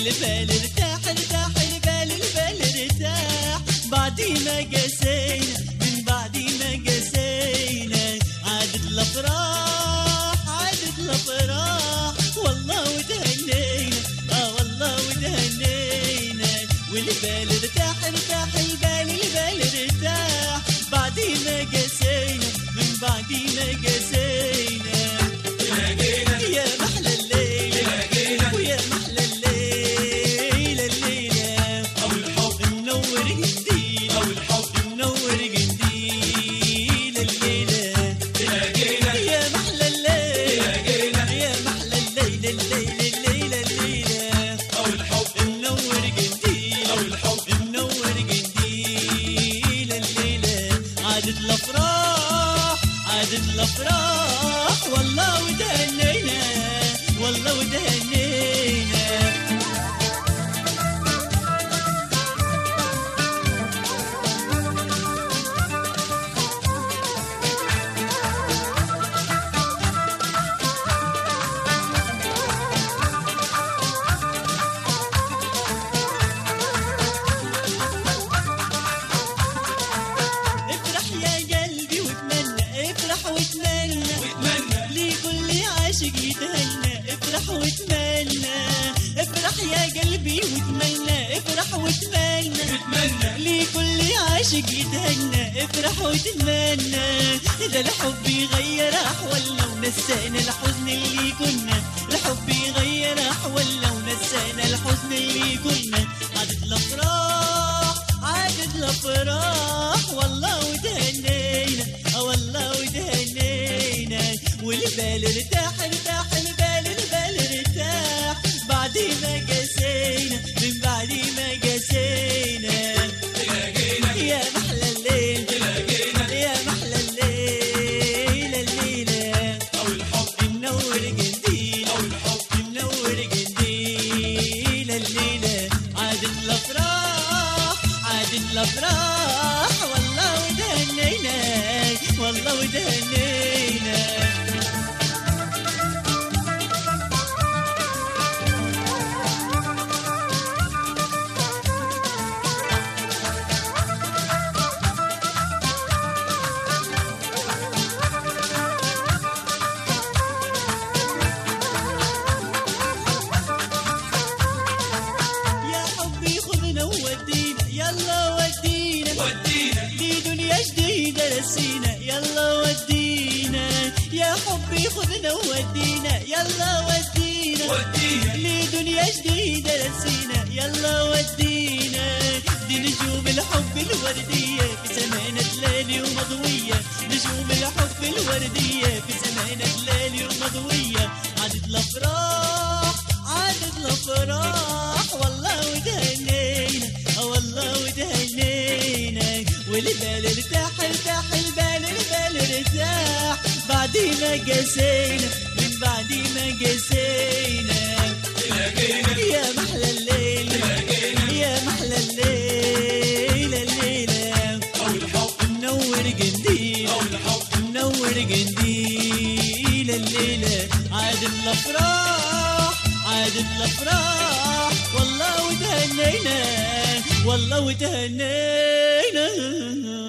والبال ارتاح ارتاح البال ارتاح بعد ما قسينا من بعد ما قسينا عادت الافراح عادت الافراح والله وتهنينا والله وتهنينا والبال ارتاح ارتاح البال ارتاح بعد ما قسينا من بعد ما قسينا يا محلى الليل ويا محلى الليل الليلة أو الحب منور جديد أو الحب منور جديد الليلة يا محلى الليل يا محلى الليل الليلة الليلة أو الحب منور جديد أو الحب منور جديد الليلة عادت الأفراح عادت الأفراح والله وتهنينا والله وتهنينا افرح يا قلبي واتمنى افرح واتمنى لكل عاشق يتهنى افرح واتمنى افرح يا قلبي واتمنى افرح واتمنى لكل عاشق يتهنى افرح واتمنى ده الحب يغير احوالنا ونسانا الحزن اللي كنا الحب يغير احوالنا ونسانا الحزن اللي كنا عادت الافراح عادت الافراح والله وتهنينا والله وتهنينا والبال ارتاح ارتاح البال ارتاح بعد ما قسينا من بعد ما قسينا يا محلى الليل يا محلى الليل الليلة أو الحب منور جديد أو الحب منور جديد الليلة عادت الأفراح عادت الأفراح والله وتهنينا والله وتهنينا يا حبي خذنا وودينا يلا ودينا لدنيا جديدة رسينا يلا ودينا يا حبي خذنا وودينا يلا ودينا لدنيا جديدة رسينا يلا ودينا دي نجوم الحب الوردية في سمانة ليلي ومضوية نجوم الحب الوردية في سمانة ليلي ومضوية عادت الأفراح عادت الأفراح والله وتهنينا والله وتهنينا والبال ارتاح ارتاح البال ارتاح بعد ما قسينا من بعد ما قسينا يا محلى الليل يا محلى الليل الليلة أو الحب منور جديد أو الحب منور جديد الليلة عادت الأفراح عادت الأفراح والله وتهنينا والله وتهنينا